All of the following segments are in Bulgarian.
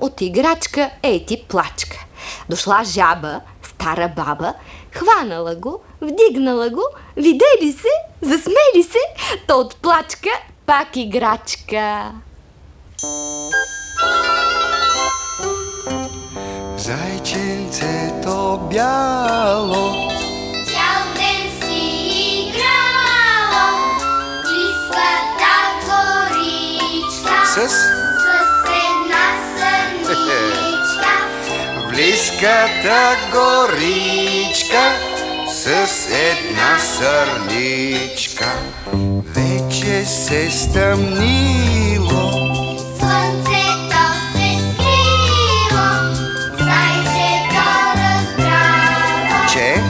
от играчка ей ти плачка. Дошла жаба, стара баба, хванала го, вдигнала го, видели се, засмели се, то от плачка пак играчка. Зайченцето бяло цял ден си играло близката горичка с една сърничка. близката горичка с една сърничка. Вече се стъмнило, Слънцето се скрило, зайчето разбрало, че е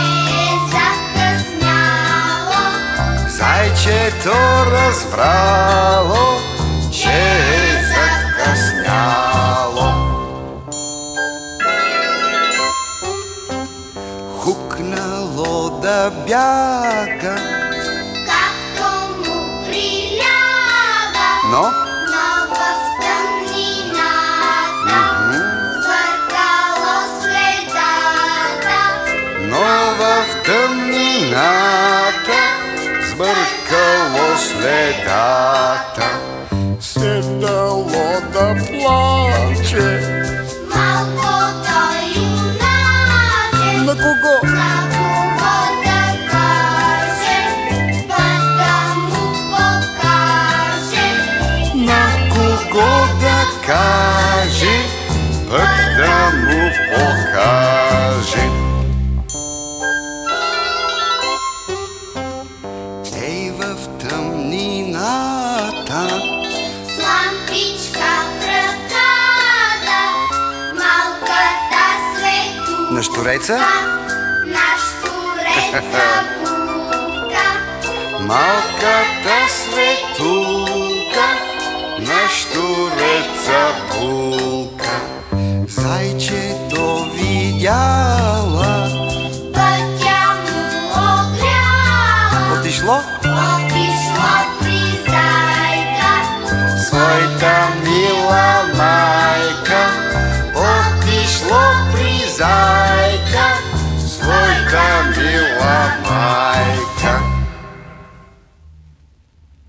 закъсняло. зайчето разбрало, че е закъсняло. Хукнало да бяга, Както му приляга, но но в тъмнината сбъркало следата. в тъмнината сбъркало следата. Седнало да плаче. Малкото юначе, На кого? на кого да каже, път да му покаже. На кого да каже, пък да му покаже. Ей, в тъмнината С лампичка в ръката, малката светулка на щуреца, на щуреца булка. малката светулка, на щуреца булка.